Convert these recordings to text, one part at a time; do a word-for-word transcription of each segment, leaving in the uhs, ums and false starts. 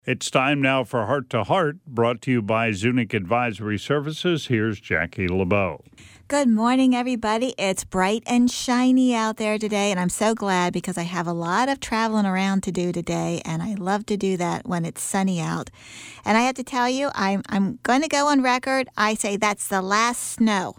It's time now for Heart to Heart, brought to you by Zunic Advisory Services. Here's Jackie LeBeau. Good morning, everybody. It's bright and shiny out there today, and I'm so glad because I have a lot of traveling around to do today, and I love to do that when it's sunny out. And I have to tell you, I'm, I'm going to go on record. I say that's the last snow.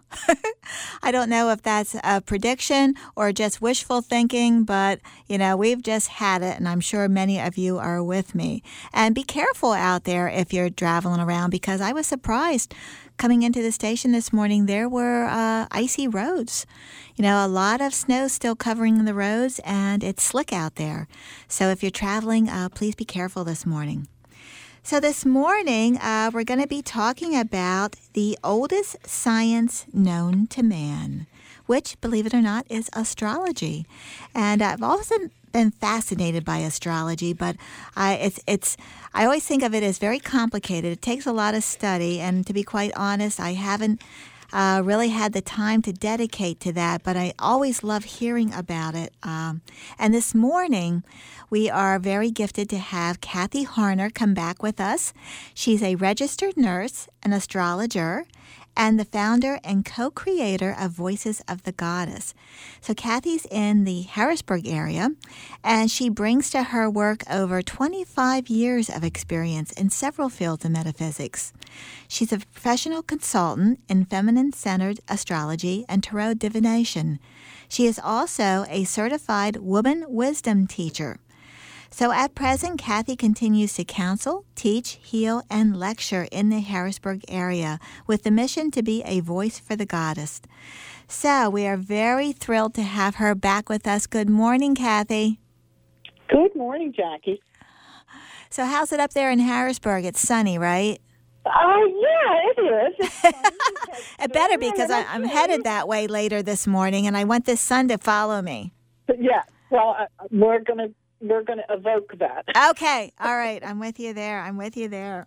I don't know if that's a prediction or just wishful thinking, but, you know, we've just had it, and I'm sure many of you are with me. And be careful out there if you're traveling around, because I was surprised. Coming into the station this morning, there were uh, icy roads. You know, a lot of snow still covering the roads, and it's slick out there. So if you're traveling, uh, please be careful this morning. So this morning, uh, we're going to be talking about the oldest science known to man, which, believe it or not, is astrology. And I've also been fascinated by astrology, but I it's it's I always think of it as very complicated. It takes a lot of study, and to be quite honest, I haven't uh, really had the time to dedicate to that, but I always love hearing about it. Um, and this morning, we are very gifted to have Kathy Harner come back with us. She's a registered nurse, an astrologer, and the founder and co-creator of Voices of the Goddess. So Kathy's in the Harrisburg area, and she brings to her work over twenty-five years of experience in several fields of metaphysics. She's a professional consultant in feminine-centered astrology and tarot divination. She is also a certified woman wisdom teacher. So at present, Kathy continues to counsel, teach, heal, and lecture in the Harrisburg area with the mission to be a voice for the goddess. So we are very thrilled to have her back with us. Good morning, Kathy. Good morning, Jackie. So how's it up there in Harrisburg? It's sunny, right? Oh, uh, yeah, it is. It's sunny it better be, because I'm headed that way later this morning, and I want the sun to follow me. Yeah, well, uh, we're going to We're going to evoke that. Okay. All right. I'm with you there. I'm with you there.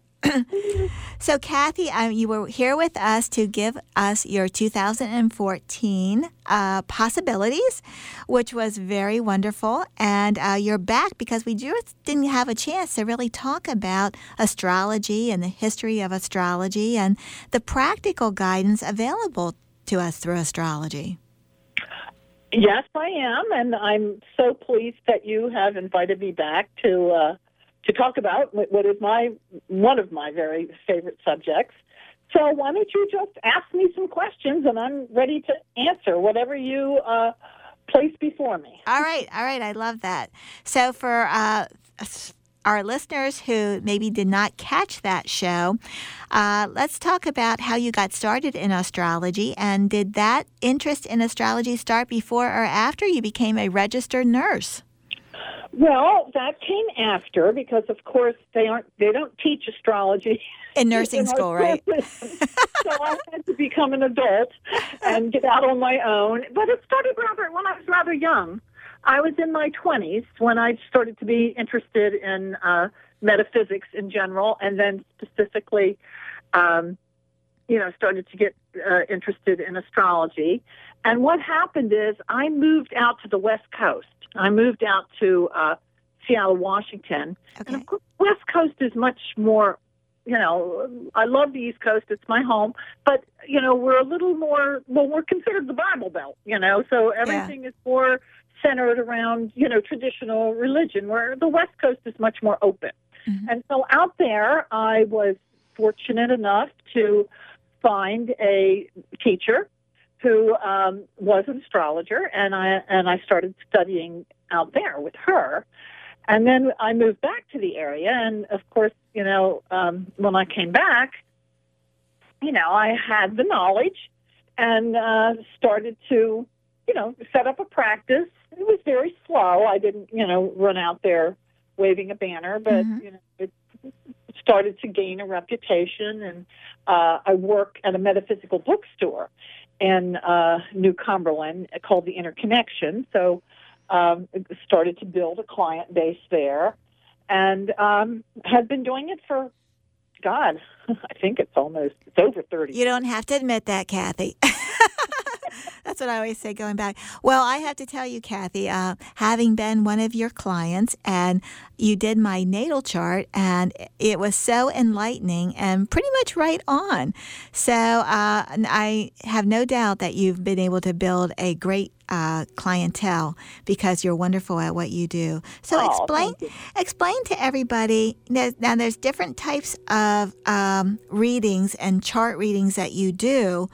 So, Kathy, um, you were here with us to give us your two thousand fourteen uh, possibilities, which was very wonderful. And uh, you're back because we just didn't have a chance to really talk about astrology and the history of astrology and the practical guidance available to us through astrology. Yes, I am, and I'm so pleased that you have invited me back to uh, to talk about what is my one of my very favorite subjects. So why don't you just ask me some questions, and I'm ready to answer whatever you uh, place before me. All right, all right, I love that. So for uh, our listeners who maybe did not catch that show, uh, let's talk about how you got started in astrology. And did that interest in astrology start before or after you became a registered nurse? Well, that came after, because of course they aren't they don't teach astrology in nursing in school, right? So I had to become an adult and get out on my own. But it started rather when I was rather young. I was in my twenties when I started to be interested in uh, metaphysics in general, and then specifically, um, you know, started to get uh, interested in astrology. And what happened is I moved out to the West Coast. I moved out to uh, Seattle, Washington. Okay. And of course, West Coast is much more, you know, I love the East Coast. It's my home. But, you know, we're a little more, well, we're considered the Bible Belt, you know, so everything yeah. is more centered around, you know, traditional religion, where the West Coast is much more open. Mm-hmm. And so out there, I was fortunate enough to find a teacher who um, was an astrologer, and I and I started studying out there with her. And then I moved back to the area, and of course, you know, um, when I came back, you know, I had the knowledge and uh, started to, you know, set up a practice. It was very slow. I didn't, you know, run out there waving a banner, but, mm-hmm. you know, it started to gain a reputation. And uh, I work at a metaphysical bookstore in uh, New Cumberland called The Interconnection. So um, started to build a client base there, and um, had been doing it for, God, I think it's almost, it's over thirty. You don't have to admit that, Kathy. That's what I always say going back. Well, I have to tell you, Kathy, uh, having been one of your clients, and you did my natal chart, and it was so enlightening and pretty much right on. So uh, I have no doubt that you've been able to build a great uh, clientele because you're wonderful at what you do. So Oh, explain thank you. explain to everybody. Now, now there's different types of um, readings and chart readings that you do.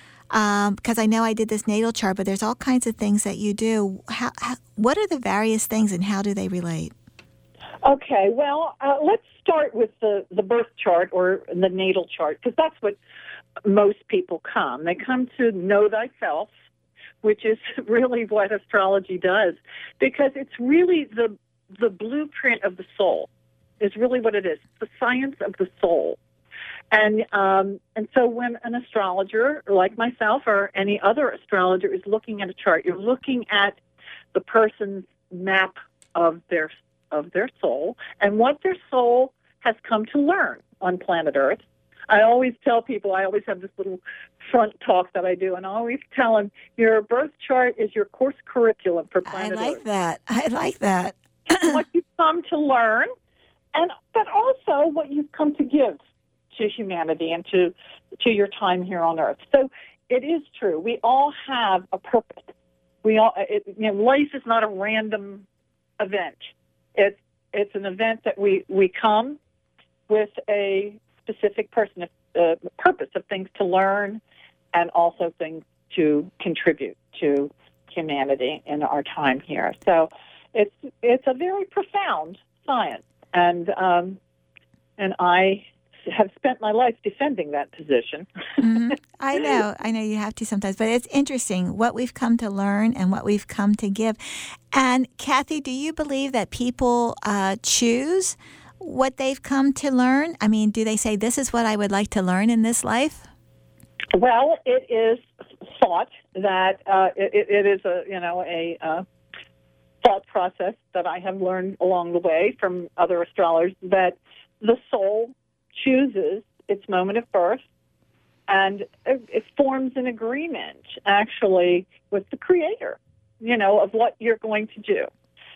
Um, because I know I did this natal chart, but there's all kinds of things that you do. How, how, what are the various things, and how do they relate? Okay, well, uh, let's start with the, the birth chart or the natal chart, because that's what most people come. They come to know thyself, which is really what astrology does, because it's really the the blueprint of the soul. Is really what it is. It's the science of the soul. And um, and so when an astrologer like myself or any other astrologer is looking at a chart, you're looking at the person's map of their of their soul and what their soul has come to learn on planet Earth. I always tell people, I always have this little front talk that I do, and I always tell them, your birth chart is your course curriculum for I planet like Earth. that. I like that. What you've come to learn, and but also what you've come to give to humanity and to to your time here on Earth. So it is true. We all have a purpose. We all, it, you know, life is not a random event. It's it's an event that we we come with a specific person, uh, purpose of things to learn, and also things to contribute to humanity in our time here. So it's it's a very profound science, and um, and I have spent my life defending that position. Mm-hmm. I know. I know you have to sometimes, but it's interesting what we've come to learn and what we've come to give. And Kathy, do you believe that people uh, choose what they've come to learn? I mean, do they say, this is what I would like to learn in this life? Well, it is thought that uh, it, it is a you know a uh, thought process that I have learned along the way from other astrologers that the soul chooses its moment of birth, and it, it forms an agreement actually with the Creator, you know, of what you're going to do.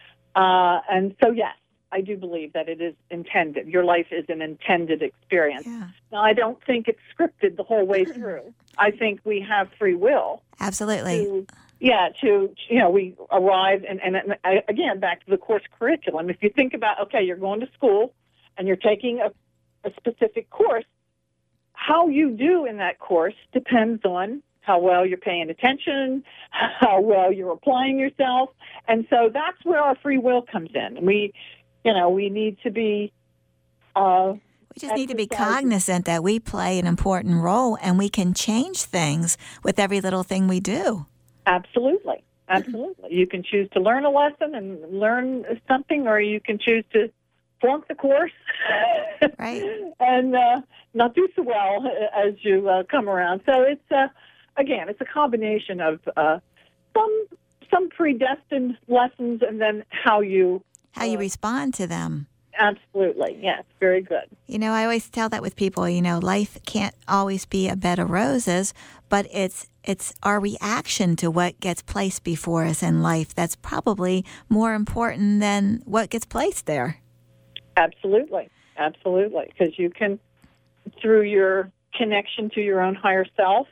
Uh, and so, yes, I do believe that it is intended. Your life is an intended experience. Yeah. Now, I don't think it's scripted the whole way through. I think we have free will. Absolutely. To, yeah, to, you know, we arrive, and, and, and I, again, back to the course curriculum. If you think about, okay, you're going to school, and you're taking a, a specific course, how you do in that course depends on how well you're paying attention, how well you're applying yourself. And so that's where our free will comes in. We, you know, we need to be... Uh, we just need to be cognizant that we play an important role and we can change things with every little thing we do. Absolutely. Absolutely. You can choose to learn a lesson and learn something, or you can choose to flunk the course right. and uh, not do so well as you uh, come around. So it's, uh, again, it's a combination of uh, some some predestined lessons and then how you... How you uh, respond to them. Absolutely. Yes, very good. You know, I always tell that with people, you know, life can't always be a bed of roses, but it's it's our reaction to what gets placed before us in life that's probably more important than what gets placed there. Absolutely. Absolutely. Because you can, through your connection to your own higher self,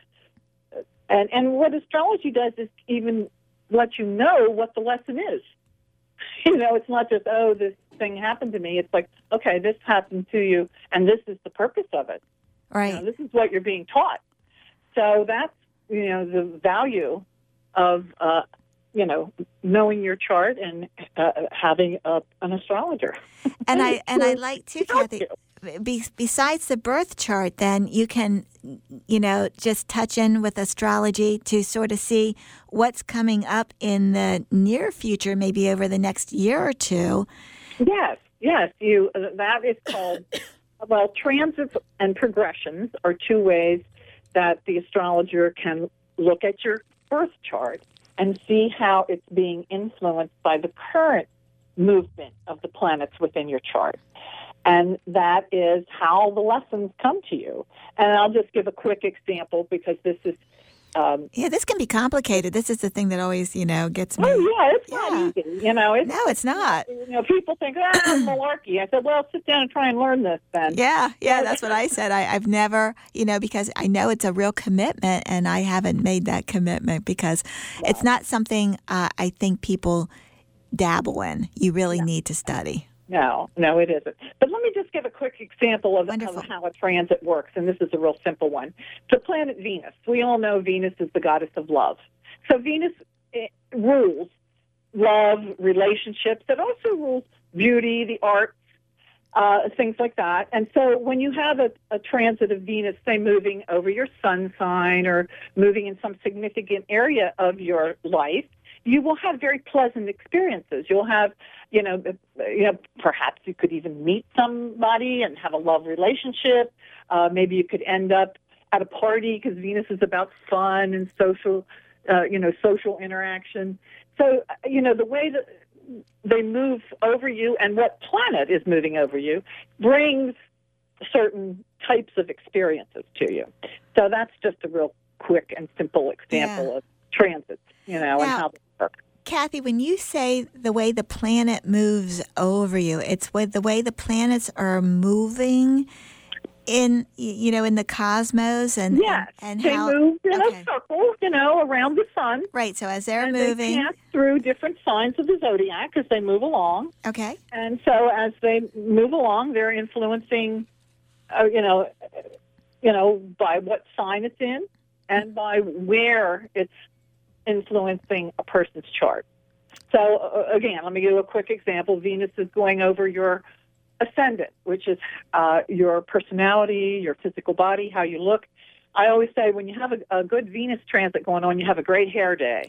and, and what astrology does is even let you know what the lesson is. You know, it's not just, oh, this thing happened to me. It's like, okay, this happened to you, and this is the purpose of it. Right. You know, this is what you're being taught. So that's, you know, the value of, uh, you know, knowing your chart and uh, having a, an astrologer. And I and I like too, Kathy. Be, besides the birth chart, then you can, you know, just touch in with astrology to sort of see what's coming up in the near future, maybe over the next year or two. Yes, yes. You uh, that is called well, transits and progressions are two ways that the astrologer can look at your birth chart and see how it's being influenced by the current movement of the planets within your chart. And that is how the lessons come to you. And I'll just give a quick example because this is Um, yeah, this can be complicated. This is the thing that always, you know, gets me. oh yeah, it's Yeah. not easy. You know, it's, No, it's not. You know, people think, ah, malarkey. I said, well, sit down and try and learn this then. Yeah, yeah, that's what I said. I, I've never, you know, because I know it's a real commitment, and I haven't made that commitment because No. it's not something uh, I think people dabble in. You really need to study. No, no, it isn't. But let me just give a quick example of, Wonderful. of how a transit works, and this is a real simple one. The planet Venus. We all know Venus is the goddess of love. So Venus eh, rules love, relationships. It also rules beauty, the arts, uh, things like that. And so when you have a, a transit of Venus, say, moving over your sun sign or moving in some significant area of your life, you will have very pleasant experiences. You'll have, you know, you know, perhaps you could even meet somebody and have a love relationship. Uh, maybe you could end up at a party because Venus is about fun and social, uh, you know, social interaction. So, you know, the way that they move over you and what planet is moving over you brings certain types of experiences to you. So that's just a real quick and simple example Yeah. of transits, you know, and Now- how they work. Kathy, when you say the way the planet moves over you, it's with the way the planets are moving in, y- you know, in the cosmos, and Yes, and, and they how move in okay. a circle, you know, around the sun. right. So as they're and moving, they pass through different signs of the zodiac as they move along. okay, And so as they move along, they're influencing, uh, you know, you know, by what sign it's in and by where it's influencing a person's chart. So uh, again, let me give you a quick example. Venus is going over your ascendant, which is uh, your personality, your physical body, how you look. I always say when you have a, a good Venus transit going on, you have a great hair day.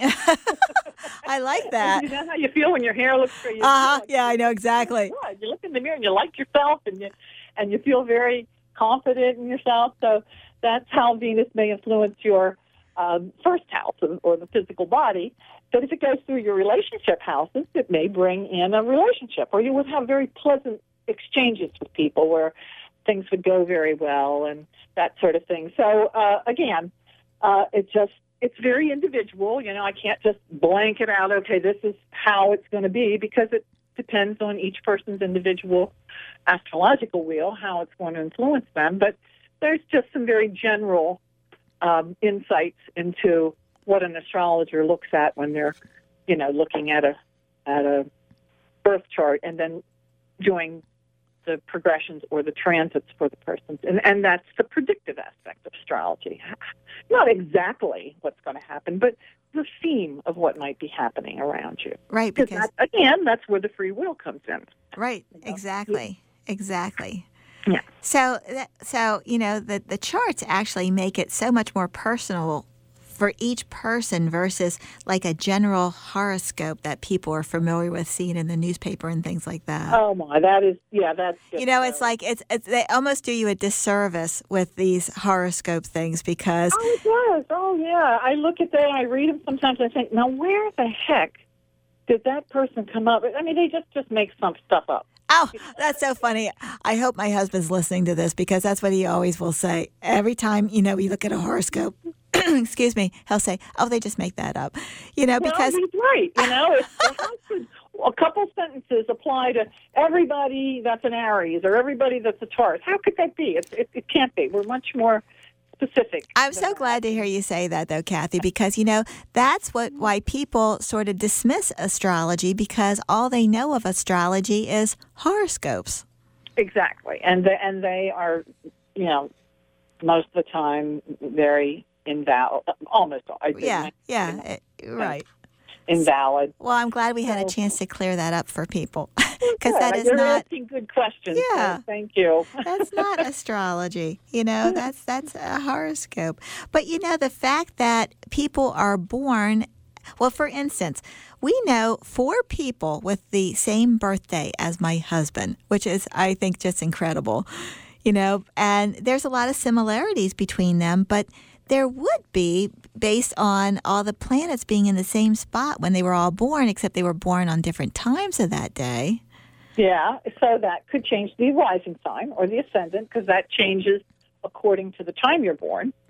I like that. You know how you feel when your hair looks great? You Uh huh. feel like Yeah, I know exactly. good. You look in the mirror and you like yourself, and you and you feel very confident in yourself. So that's how Venus may influence your um, first house or the physical body. But if it goes through your relationship houses, it may bring in a relationship, or you would have very pleasant exchanges with people where things would go very well and that sort of thing. So uh, again, uh, it just it's very individual. You know, I can't just blanket out, okay, this is how it's going to be, because it depends on each person's individual astrological wheel, how it's going to influence them. But there's just some very general um, insights into what an astrologer looks at when they're, you know, looking at a at a birth chart and then doing the progressions or the transits for the person. And, and that's the predictive aspect of astrology. Not exactly what's going to happen, but the theme of what might be happening around you. Right, Because because that, again, that's where the free will comes in. right, you know? exactly, exactly. Yeah. So, that, so you know, the the charts actually make it so much more personal for each person versus like a general horoscope that people are familiar with seeing in the newspaper and things like that. Oh my, that is, yeah, that's just, You know, it's uh, like it's, it's they almost do you a disservice with these horoscope things because Oh, it does. Oh, yeah. I look at that and I read them sometimes and I think, now where the heck did that person come up with? I mean, they just, just make some stuff up. oh, that's so funny. I hope my husband's listening to this because that's what he always will say. Every time, you know, we look at a horoscope, excuse me, he'll say, oh, they just make that up. You know, because Well, he's right. You know, it's, how could a couple sentences apply to everybody that's an Aries or everybody that's a Taurus? How could that be? It, it, it can't be. We're much more specific. I'm than so that. glad to hear you say that, though, Kathy, because, you know, that's what why people sort of dismiss astrology because all they know of astrology is horoscopes. Exactly. And they, and they are, you know, most of the time very invalid. Almost all. I Yeah, think, yeah, it- right. invalid. Well, I'm glad we had a So- chance to clear that up for people because Good. that is You're not asking good questions. so Yeah. thank you. that's not astrology. You know, that's that's a horoscope. But you know, the fact that people are born, well, for instance, we know four people with the same birthday as my husband, which is, I think, just incredible. You know, and there's a lot of similarities between them, but there would be based on all the planets being in the same spot when they were all born, except they were born on different times of that day. Yeah, so that could change the rising sign or the ascendant because that changes according to the time you're born.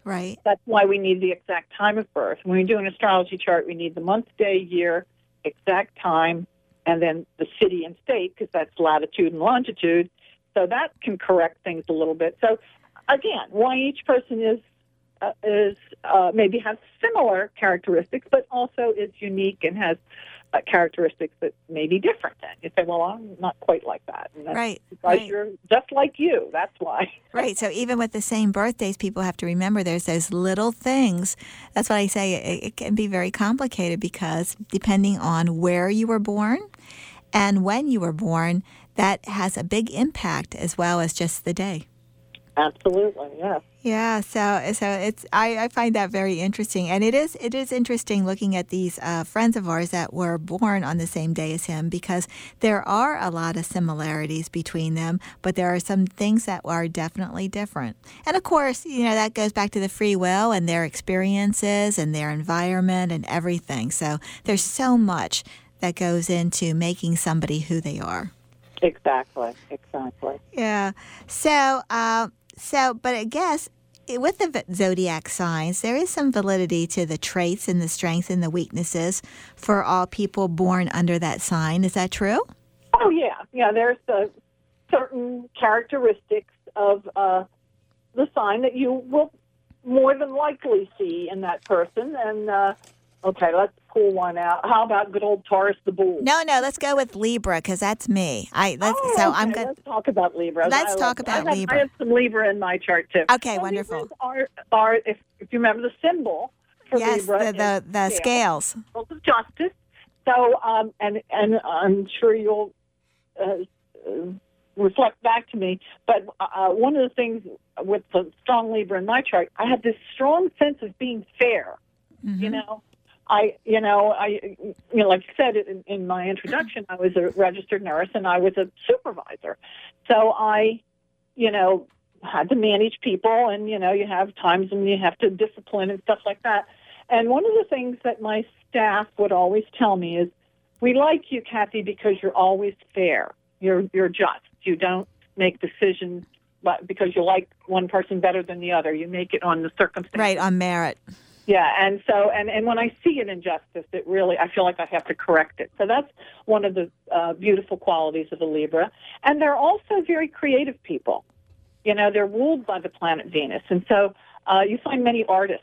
Right. That's why we need the exact time of birth. When we do an astrology chart, we need the month, day, year, exact time, and then the city and state, because that's latitude and longitude. So that can correct things a little bit. So, again, why each person is uh, is uh, maybe has similar characteristics, but also is unique and has uh, characteristics that may be different. Then you say, "Well, I'm not quite like that." And that's Right. Because right. you're just like you. That's why. Right. So even with the same birthdays, people have to remember there's those little things. That's what I say. It, it can be very complicated because depending on where you were born and when you were born, that has a big impact as well as just the day. Absolutely, yes. Yeah, so so it's I, I find that very interesting, and it is it is interesting looking at these uh, friends of ours that were born on the same day as him, because there are a lot of similarities between them, but there are some things that are definitely different. And of course, you know, that goes back to the free will and their experiences and their environment and everything. So there's so much that goes into making somebody who they are. Exactly, exactly. Yeah. So. Uh, So, but I guess with the zodiac signs, there is some validity to the traits and the strengths and the weaknesses for all people born under that sign. Is that true? Oh, yeah. Yeah, there's the certain characteristics of uh, the sign that you will more than likely see in that person. And, uh, okay, let's pull one out. How about good old Taurus the Bull? No, no, let's go with Libra because that's me. I let's, oh, so okay. I'm good. Let's talk about Libra. Let's I talk love, about I have, Libra. I have some Libra in my chart too. Okay, well, wonderful. Libras are are if, if you remember the symbol for yes, Libra, the the, the scales. Scales of justice. So, um, and and I'm sure you'll uh, uh, reflect back to me. But uh, one of the things with the strong Libra in my chart, I had this strong sense of being fair. Mm-hmm. You know. I, you know, I, you know, like you said in, in my introduction, I was a registered nurse and I was a supervisor. So I, you know, had to manage people, and you know, you have times when you have to discipline and stuff like that. And one of the things that my staff would always tell me is, "We like you, Kathy, because you're always fair. You're you're just. You don't make decisions, but because you like one person better than the other. You make it on the circumstances." Right, on merit. Yeah, and so, and, and when I see an injustice, it really, I feel like I have to correct it. So that's one of the uh, beautiful qualities of a Libra. And they're also very creative people. You know, they're ruled by the planet Venus. And so uh, you find many artists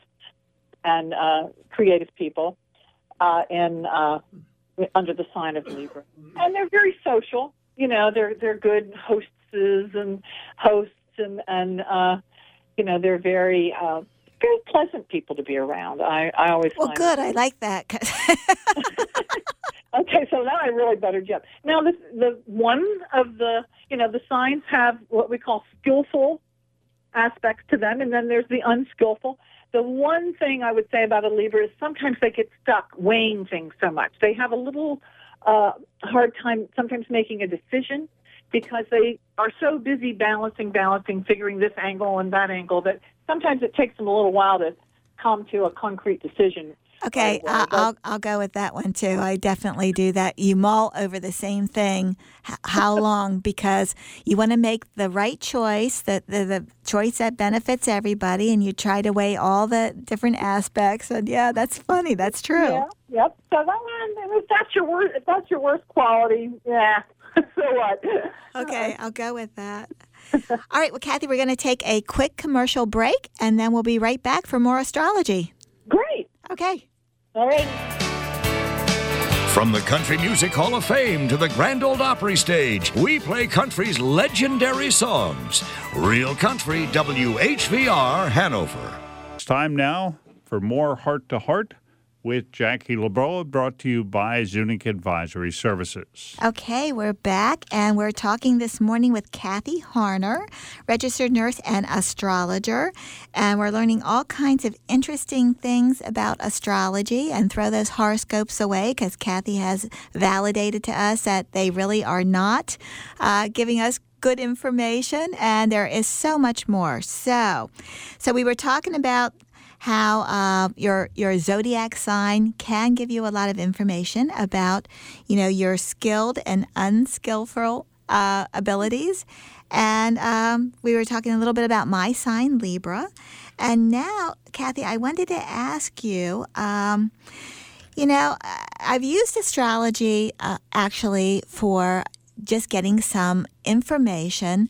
and uh, creative people uh, in uh, under the sign of Libra. And they're very social. You know, they're they're good hostesses and hosts, and, and uh, you know, they're very... Uh, very pleasant people to be around. I, I always well, find good. That. I like that. Okay, so now I really buttered you up. Now, this, the one of the, you know, the signs have what we call skillful aspects to them, and then there's the unskillful. The one thing I would say about a Libra is sometimes they get stuck weighing things so much. They have a little uh, hard time sometimes making a decision because they are so busy balancing, balancing, figuring this angle and that angle that sometimes it takes them a little while to come to a concrete decision. Okay, uh, I'll I'll go with that one too. I definitely do that. You mull over the same thing. H- how long? Because you want to make the right choice, the, the the choice that benefits everybody, and you try to weigh all the different aspects. And yeah, that's funny. That's true. Yeah, yep. So that one, if that's your worst, if that's your worst quality, yeah. So what? Okay, I'll go with that. All right, well, Kathy, we're going to take a quick commercial break, and then we'll be right back for more astrology. Great. Okay. All right. From the Country Music Hall of Fame to the Grand Ole Opry stage, we play country's legendary songs. Real Country, W H V R, Hanover. It's time now for more Heart to Heart with Jackie LeBroa, brought to you by Zunic Advisory Services. Okay, we're back, and we're talking this morning with Kathy Harner, registered nurse and astrologer, and we're learning all kinds of interesting things about astrology, and throw those horoscopes away because Kathy has validated to us that they really are not uh, giving us good information, and there is so much more. So, so we were talking about how uh, your your zodiac sign can give you a lot of information about, you know, your skilled and unskillful uh, abilities. And um, we were talking a little bit about my sign, Libra. And now, Kathy, I wanted to ask you, um, you know, I've used astrology uh, actually for just getting some information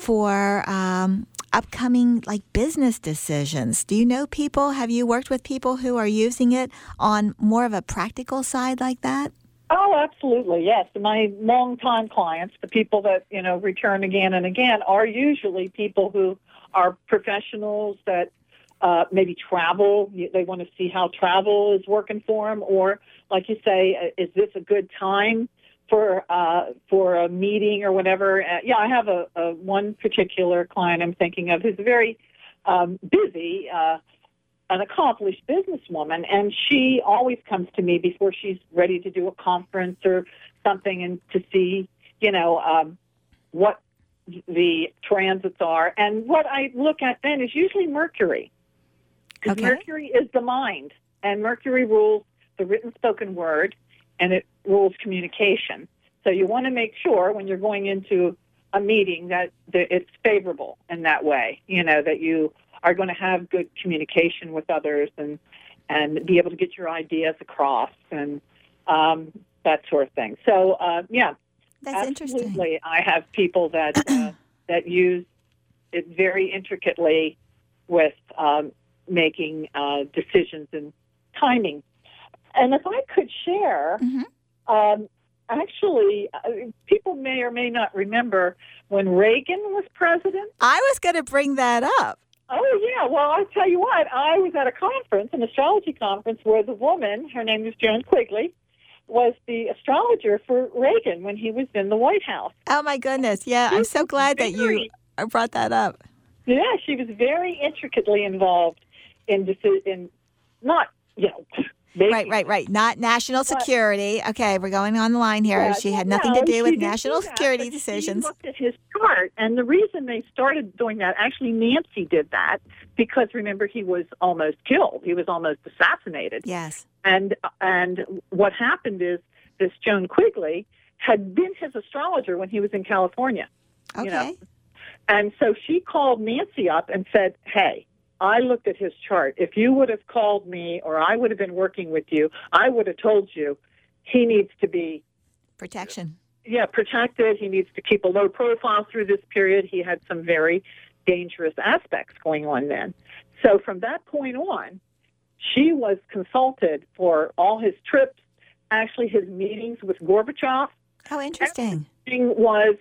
for um, upcoming like business decisions. Do you know people? Have you worked with people who are using it on more of a practical side like that? Oh, absolutely, yes. My longtime clients, the people that, you know, return again and again, are usually people who are professionals that uh, maybe travel. They want to see how travel is working for them, or, like you say, is this a good time for uh, for a meeting or whatever? Uh, yeah, I have a, a one particular client I'm thinking of who's very um, busy, uh, an accomplished businesswoman, and she always comes to me before she's ready to do a conference or something, and to see, you know, um, what the transits are. And what I look at then is usually Mercury, because Okay. Mercury is the mind, and Mercury rules the written spoken word, and it rules communication. So you want to make sure when you're going into a meeting that, that it's favorable in that way, you know, that you are going to have good communication with others and and be able to get your ideas across and um, that sort of thing. So, uh, yeah, That's absolutely. interesting. I have people that uh, that use it very intricately with um, making uh, decisions and timing. And if I could share, Mm-hmm. um, actually, uh, people may or may not remember when Reagan was president. I was going to bring that up. Oh, yeah. Well, I'll tell you what. I was at a conference, an astrology conference, where the woman, her name was Joan Quigley, was the astrologer for Reagan when he was in the White House. Oh, my goodness. Yeah, I'm so glad that you brought that up. Yeah, she was very intricately involved in, deci- in not, you know, making, Right, right, right. Not national security. Okay, we're going on the line here. Yeah, she had no, nothing to do she with didn't national do that, security but decisions. She looked at his chart, and the reason they started doing that, actually Nancy did that, because remember, he was almost killed. He was almost assassinated. Yes. And and what happened is this Joan Quigley had been his astrologer when he was in California. Okay. You know? And so she called Nancy up and said, hey, I looked at his chart. If you would have called me or I would have been working with you, I would have told you he needs to be Protection. yeah, protected. He needs to keep a low profile through this period. He had some very dangerous aspects going on then. So from that point on, she was consulted for all his trips, actually his meetings with Gorbachev. Oh, interesting. Everything was,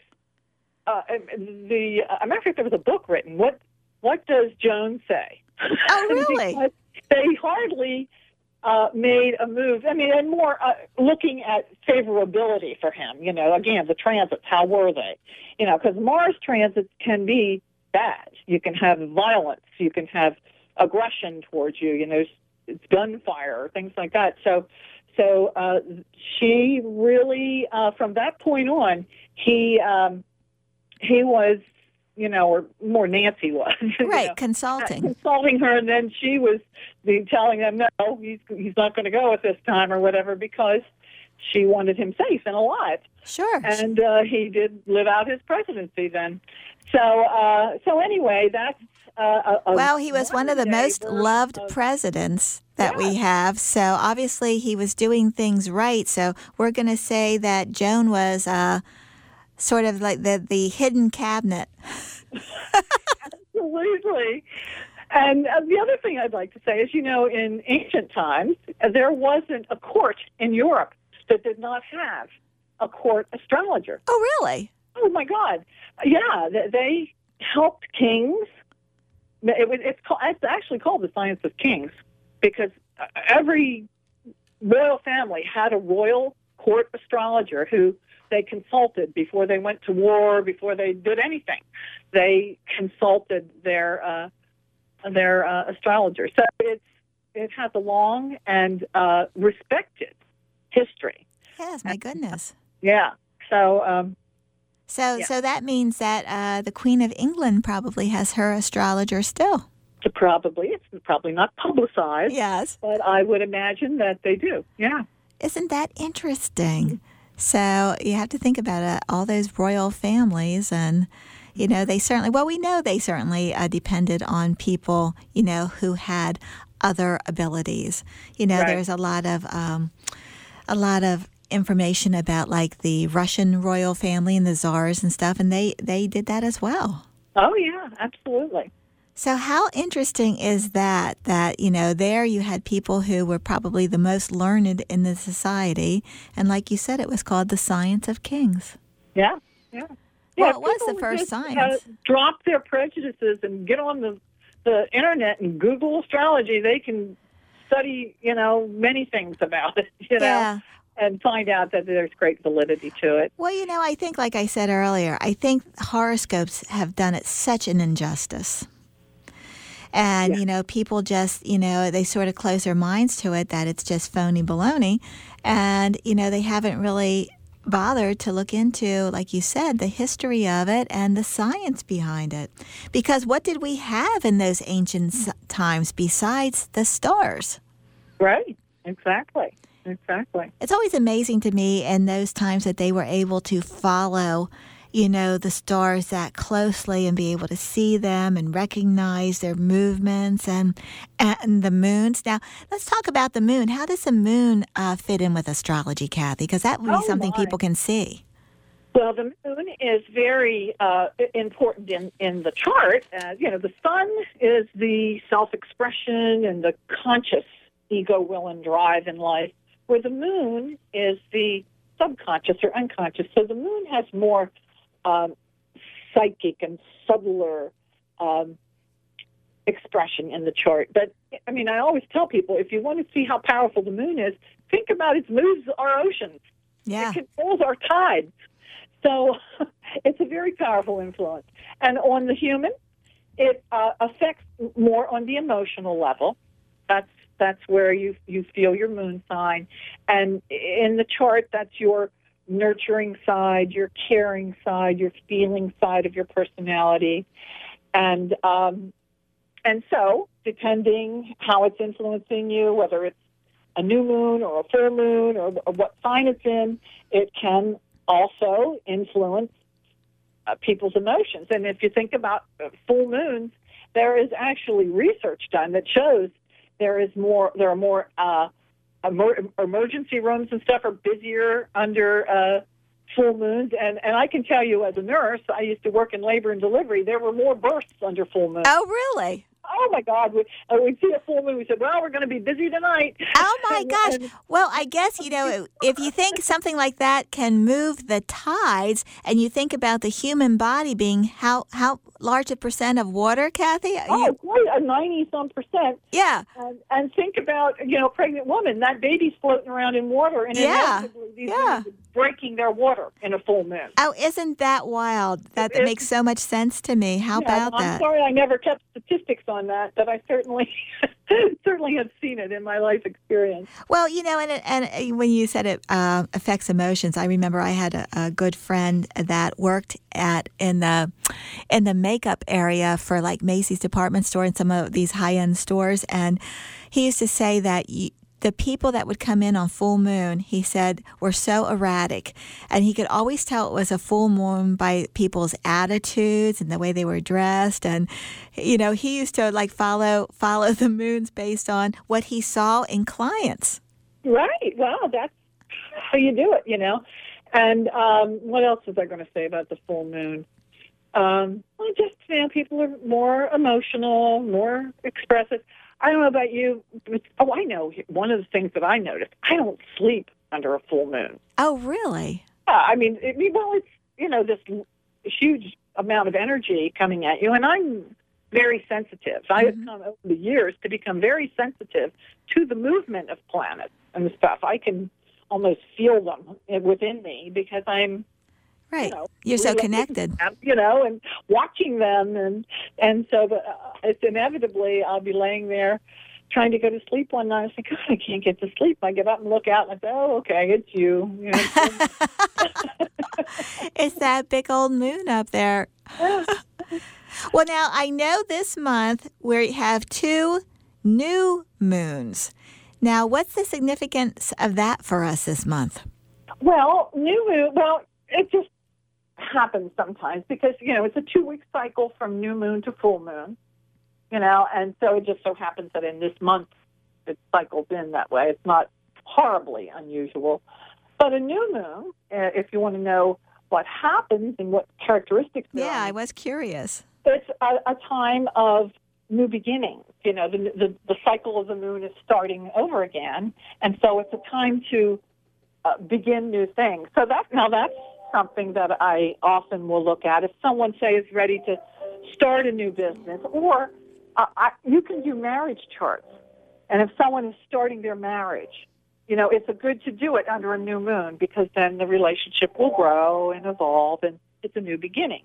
uh, the, uh, a matter of fact, there was a book written, What What Does Joan Say? Oh, really? Because they hardly uh, made a move. I mean, and more uh, looking at favorability for him. You know, again, the transits, how were they? You know, because Mars transits can be bad. You can have violence. You can have aggression towards you. You know, it's gunfire or things like that. So, so uh, she really, uh, from that point on, he um, he was, you know, or more Nancy was. Right, you know, consulting. Consulting her, and then she was the, telling them, no, he's, he's not going to go at this time or whatever, because she wanted him safe and alive. Sure. And uh, he did live out his presidency then. So, uh, so anyway, that's uh, a, a well, he was one of the most version loved of- presidents that we Yes. have. So obviously he was doing things right. So we're going to say that Joan was uh, sort of like the, the hidden cabinet. Absolutely. And uh, the other thing I'd like to say is, you know, in ancient times, uh, there wasn't a court in Europe that did not have a court astrologer. Oh, really? Oh, my God. Yeah, th- they helped kings. It was, it's, called, it's actually called the Science of Kings, because uh, every royal family had a royal court astrologer who they consulted before they went to war, before they did anything. They consulted their uh, their uh, astrologer. So it's it has a long and uh, respected history. Yes, my goodness. Yeah. So um, So, Yeah. so that means that uh, the Queen of England probably has her astrologer still. to probably it's probably not publicized, Yes. but I would imagine that they do. Yeah. Isn't that interesting? So you have to think about it, all those royal families, and You know, they certainly, well, we know they certainly uh, depended on people, you know, who had other abilities. You know, Right. there's a lot of, um, a lot of information about like the Russian royal family and the czars and stuff, and they, they did that as well. Oh, yeah, absolutely. So how interesting is that, that, you know, there you had people who were probably the most learned in the society, and like you said, it was called the science of kings. Yeah, yeah. Well, yeah, it was the people first just, science. Uh, drop their prejudices and get on the, the internet and Google astrology. They can study, you know, many things about it, you know, Yeah. and find out that there's great validity to it. Well, you know, I think, like I said earlier, I think horoscopes have done it such an injustice. And, Yeah. you know, people just, you know, they sort of close their minds to it that it's just phony baloney. And, you know, they haven't really bothered to look into, like you said, the history of it and the science behind it. Because what did we have in those ancient s- times besides the stars? Right, exactly, exactly. It's always amazing to me in those times that they were able to follow, you know, the stars that closely and be able to see them and recognize their movements and and the moons. Now, let's talk about the moon. How does the moon uh, fit in with astrology, Kathy? Because that would be Oh, something my. people can see. Well, the moon is very uh, important in, in the chart. Uh, you know, the sun is the self-expression and the conscious ego, will, and drive in life, where the moon is the subconscious or unconscious. So the moon has more um, psychic and subtler um, expression in the chart. But, I mean, I always tell people, if you want to see how powerful the moon is, think about its moves our oceans. Yeah. It controls our tides. So it's a very powerful influence. And on the human, it uh, affects more on the emotional level. That's that's where you you feel your moon sign. And in the chart, that's your nurturing side, your caring side, your feeling side of your personality. And um, and so, depending how it's influencing you, whether it's a new moon or a full moon or, or what sign it's in, it can also influence uh, people's emotions. And if you think about uh, full moons, there is actually research done that shows there is more. There are more uh, emer- emergency rooms and stuff are busier under uh, full moons. And and I can tell you, as a nurse, I used to work in labor and delivery. There were more births under full moon. Oh, really? Oh my God! We uh, we'd see a full moon. We said, "Well, we're going to be busy tonight." Oh, my And- gosh. and- Well, I guess, you know, if you think something like that can move the tides and you think about the human body being how, how large a percent of water, Kathy? Oh, You- quite a ninety-some percent. yeah. And, and think about, you know, a pregnant woman. That baby's floating around in water, and Yeah, inevitably these yeah. women are breaking their water in a full moon. Oh, isn't that wild? That, that It- makes so much sense to me. How Yeah, about I'm that? sorry I never kept statistics on that, but I certainly certainly have seen it in my life experience. Well, you know, and it, and when you said it uh, affects emotions, I remember I had a, a good friend that worked at in the in the makeup area for like Macy's department store and some of these high end stores, and he used to say that you, the people that would come in on full moon, he said, were so erratic, and he could always tell it was a full moon by people's attitudes and the way they were dressed, and you know, he used to like follow follow the moons based on what he saw in clients. Right. Well, that's how you do it, you know. And um, what else was I going to say about the full moon? Um, well, just, you know, people are more emotional, more expressive. I don't know about you. But, oh, I know. One of the things that I noticed, I don't sleep under a full moon. Oh, really? Yeah, I mean, it, well, it's, you know, this huge amount of energy coming at you, and I'm very sensitive. I have come over the years to become very sensitive to the movement of planets and stuff. I can almost feel them within me because I'm, Right. you know, You're so really connected. looking at them, you know, and watching them, and and so but, uh, it's inevitably I'll be laying there trying to go to sleep one night. I think, God, I can't get to sleep. I get up and look out, and I say, oh, okay, it's you. you know, It's that big old moon up there. Well, now, I know this month we have two new moons. Now, what's the significance of that for us this month? well, new moon. Well, it just happens sometimes because, you know, it's a two-week cycle from new moon to full moon, you know, and so it just so happens that in this month it cycles in that way. It's not horribly unusual. But a new moon, uh, if you want to know what happens and what characteristics there Yeah, are, I was curious. it's a, a time of new beginnings. You know, the, the the cycle of the moon is starting over again, and so it's a time to uh, begin new things. So that now that's something that I often will look at. If someone, say, is ready to start a new business, or uh, I, you can do marriage charts, and if someone is starting their marriage, you know, it's a good to do it under a new moon because then the relationship will grow and evolve, and it's a new beginning.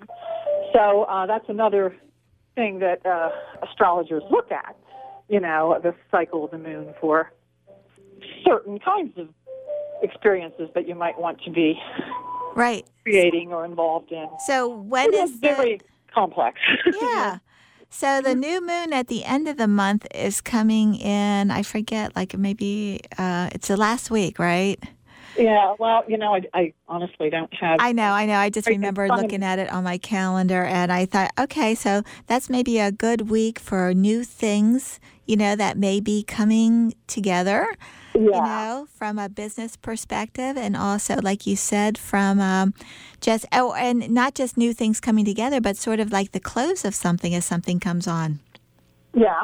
So uh, that's another thing that uh, astrologers look at, you know, the cycle of the moon for certain kinds of experiences that you might want to be Right. creating or involved in. So when It is is the... very complex. Yeah. So the new moon at the end of the month is coming in, I forget, like maybe uh, it's the last week, right? Yeah, well, you know, I, I honestly don't have... I know, I know. I just Right, remember it's fun. looking at it on my calendar, and I thought, okay, so that's maybe a good week for new things, you know, that may be coming together, Yeah. you know, from a business perspective, and also, like you said, from um, just, oh, and not just new things coming together, but sort of like the close of something as something comes on. Yeah.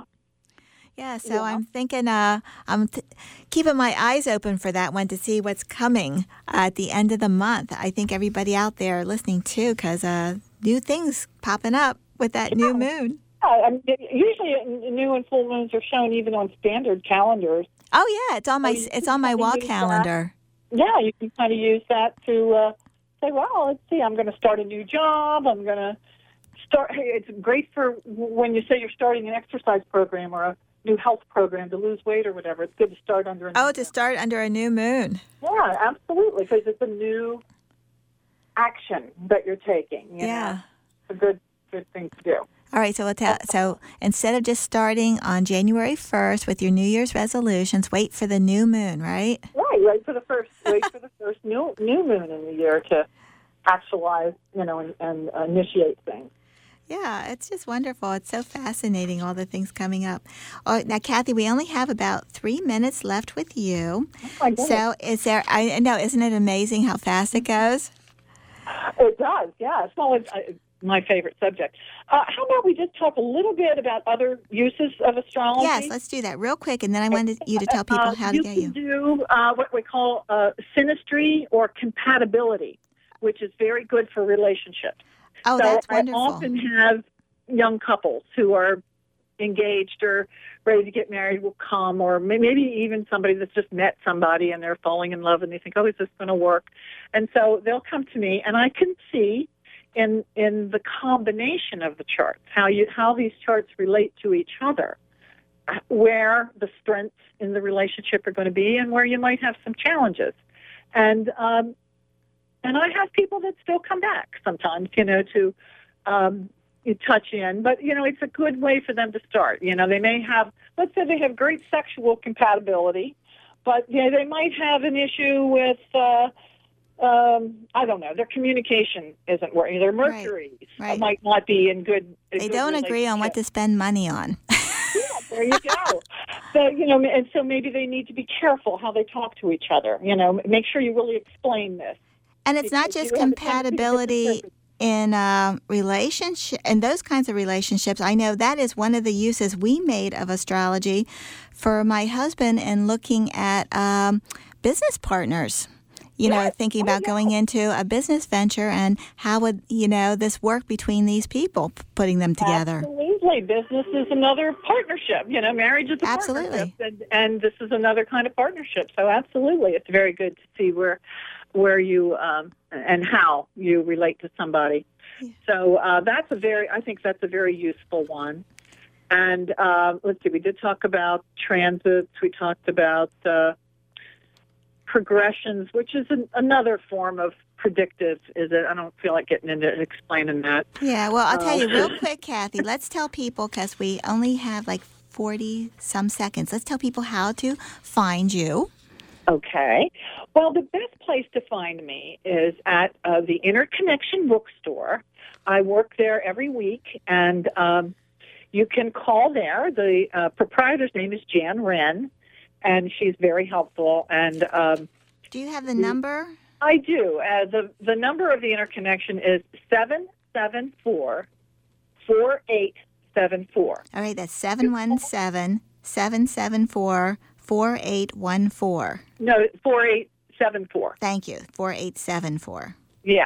Yeah, so Yeah. I'm thinking, uh, I'm th- keeping my eyes open for that one to see what's coming uh, at the end of the month. I think everybody out there listening too, because uh, new things popping up with that new moon. Yeah, I mean, usually uh, new and full moons are shown even on standard calendars. Oh yeah, it's on my So you it's can on my kinda wall use that. calendar. Yeah, you can kind of use that to uh, say, well, let's see, I'm going to start a new job. I'm going to start. Hey, it's great for when you say you're starting an exercise program or a new health program to lose weight or whatever. It's good to start under a new Oh, to start under a new moon. Yeah, absolutely, because it's a new action that you're taking. You Yeah. know? It's a good, good thing to do. All right, so we'll tell, so instead of just starting on January first with your New Year's resolutions, wait for the new moon, right? Right, wait for the first, wait for the first new new moon in the year to actualize, you know, and, and uh, initiate things. Yeah, it's just wonderful. It's so fascinating, all the things coming up. Oh, now, Kathy, we only have about three minutes left with you. Oh my goodness. So is there, I know, isn't it amazing how fast it goes? It does, yeah. It's always uh, my favorite subject. Uh, how about we just talk a little bit about other uses of astrology? Yes, let's do that real quick, and then I wanted you to tell people Uh, how to you get can you. do uh, what we call uh, synastry or compatibility, which is very good for relationships. Oh, so that's I wonderful. often have young couples who are engaged or ready to get married will come, or maybe even somebody that's just met somebody and they're falling in love and they think, oh, is this going to work? And so they'll come to me, and I can see in in the combination of the charts how you how these charts relate to each other, where the strengths in the relationship are going to be and where you might have some challenges. And um, and I have people that still come back sometimes, you know, to um, touch in. But, you know, it's a good way for them to start. You know, they may have, let's say they have great sexual compatibility, but, you know, they might have an issue with, uh, um, I don't know, their communication isn't working. Their Mercury right. might not be in good a They good don't agree on what to spend money on. Yeah, there you go. So, you know, and so maybe they need to be careful how they talk to each other. You know, make sure you really explain this. And it's not Because just you have a tendency to compatibility misinterpret. in uh, relationship and those kinds of relationships. I know that is one of the uses we made of astrology for my husband in looking at um, business partners. You know, Yes. thinking Oh, about yeah. going into a business venture and how would, you know, this work between these people, p- putting them together. Absolutely. Business is another partnership. You know, marriage is a Absolutely. partnership. And, and this is another kind of partnership. So absolutely, it's very good to see where where you um, and how you relate to somebody. Yeah. So uh, that's a very, I think that's a very useful one. And uh, let's see, we did talk about transits. We talked about uh, progressions, which is an, another form of predictive. Is it? I don't feel like getting into explaining that. Yeah, well, I'll tell you Um, real quick, Kathy. Let's tell people, because we only have like forty some seconds. Let's tell people how to find you. Okay. Well, the best place to find me is at uh, the Interconnection Bookstore. I work there every week, and um, you can call there. The uh, proprietor's name is Jan Wren, and she's very helpful. And um, do you have the number? I do. Uh, the the number of the Interconnection is seven seven four, four eight seven four. All right, that's seven one seven, seven seven four, four eight one four. No, four eight seven four. Thank you, four eight seven four. Yeah.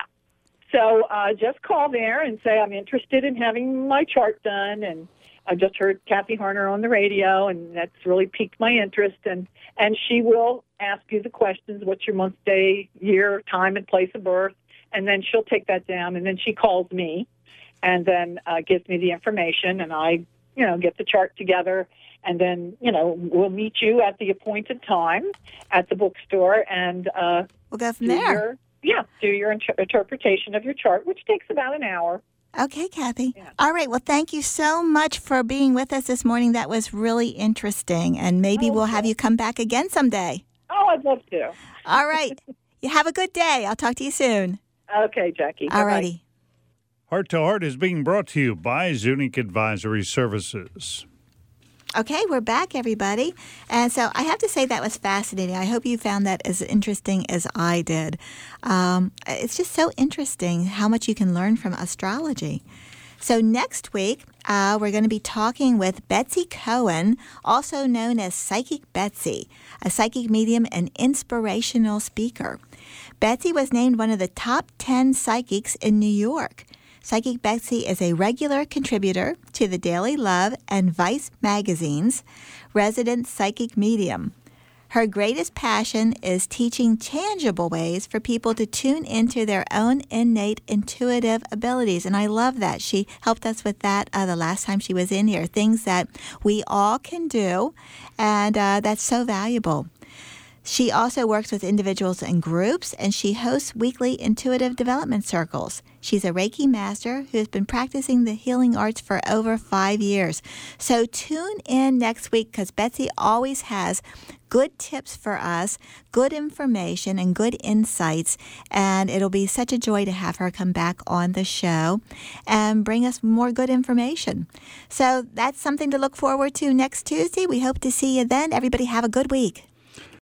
So uh, just call there and say, I'm interested in having my chart done, and I just heard Kathy Harner on the radio, and that's really piqued my interest, and, and she will ask you the questions, what's your month, day, year, time, and place of birth, and then she'll take that down, and then she calls me, and then uh, gives me the information, and I, you know, get the chart together, and then, you know, we'll meet you at the appointed time at the bookstore, and uh, we'll go from do there. Your, yeah, do your inter- interpretation of your chart, which takes about an hour. Okay, Kathy. Yeah. All right. Well, thank you so much for being with us this morning. That was really interesting, and maybe Oh, we'll have okay. you come back again someday. Oh, I'd love to. All right. You have a good day. I'll talk to you soon. Okay, Jackie. All Bye-bye. righty. Heart to Heart is being brought to you by Zunic Advisory Services. Okay, we're back, everybody. And so I have to say that was fascinating. I hope you found that as interesting as I did. Um, it's just so interesting how much you can learn from astrology. So next week, uh, we're going to be talking with Betsy Cohen, also known as Psychic Betsy, a psychic medium and inspirational speaker. Betsy was named one of the top ten psychics in New York. Psychic Betsy is a regular contributor to the Daily Love and Vice magazines, resident psychic medium. Her greatest passion is teaching tangible ways for people to tune into their own innate intuitive abilities. And I love that. She helped us with that uh, the last time she was in here, things that we all can do, and uh, that's so valuable. She also works with individuals and groups, and she hosts weekly intuitive development circles. She's a Reiki master who has been practicing the healing arts for over five years. So tune in next week because Betsy always has good tips for us, good information, and good insights. And it'll be such a joy to have her come back on the show and bring us more good information. So that's something to look forward to next Tuesday. We hope to see you then. Everybody have a good week.